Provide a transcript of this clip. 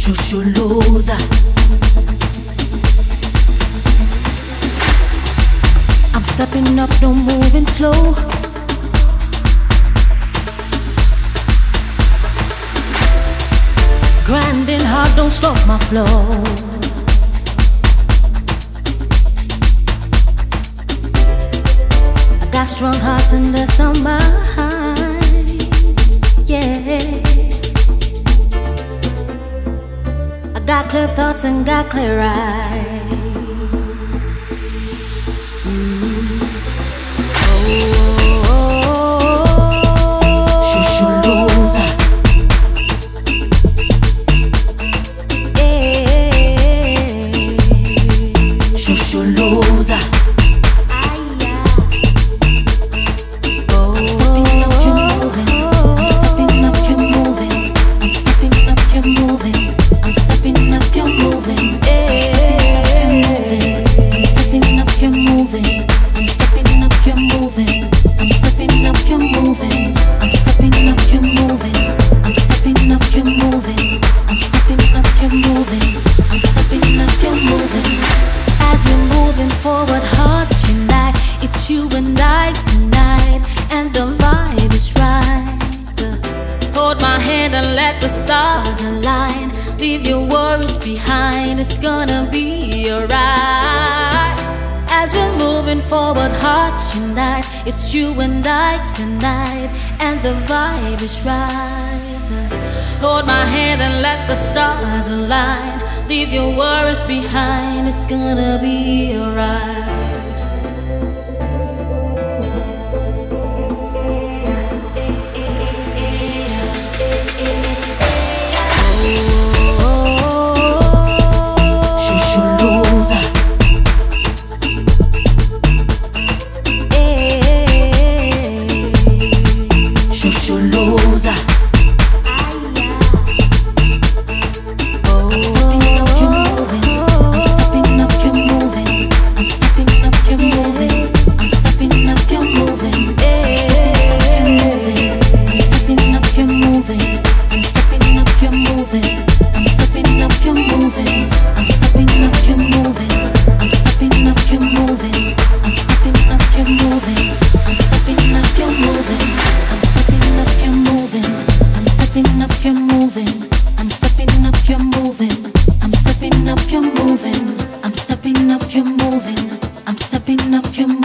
Shosholoza. I'm stepping up, no moving slow. Grinding hard, don't stop my flow. I got strong hearts and that's on my mind. Yeah, I got clear thoughts and got clear eyes. Shosholoza. Shosholoza. I'm stepping up, you're moving. I'm stepping up, you're moving. I'm stepping up, you're moving. I'm stepping up, you're moving. I'm stepping up, you're moving. I'm stepping up, you're moving. I'm stepping up, you're moving. I'm stepping up, you're moving. I'm stepping up, you're moving. I'm stepping up, you're moving. I'm stepping up, you're moving. As we're moving forward, hearts unite. It's you and I tonight, and the vibe is right. Hold my hand and let the stars align. Leave your worries behind, it's gonna be alright. As we're moving forward, hearts unite. It's you and I tonight, and the vibe is right. Hold my hand and let the stars align. Leave your worries behind, it's gonna be alright. Shosholoza. Shosholoza. I'm stepping up, you're moving. I'm stepping up, you're moving. I'm stepping up, you're moving. I'm stepping up, you're moving. I'm stepping up, you're moving. I'm stepping up, you're moving. I'm stepping up, you're moving. I'm stepping up, you're moving. I'm stepping up, you're moving. I'm stepping up, you're moving. I'm stepping up, you're moving. I'm stepping up, you're moving. I'm stepping up, you're moving. I'm stepping up, you're moving. I'm stepping up, you're moving. I'm stepping up, you're moving. I'm stepping up, you're moving.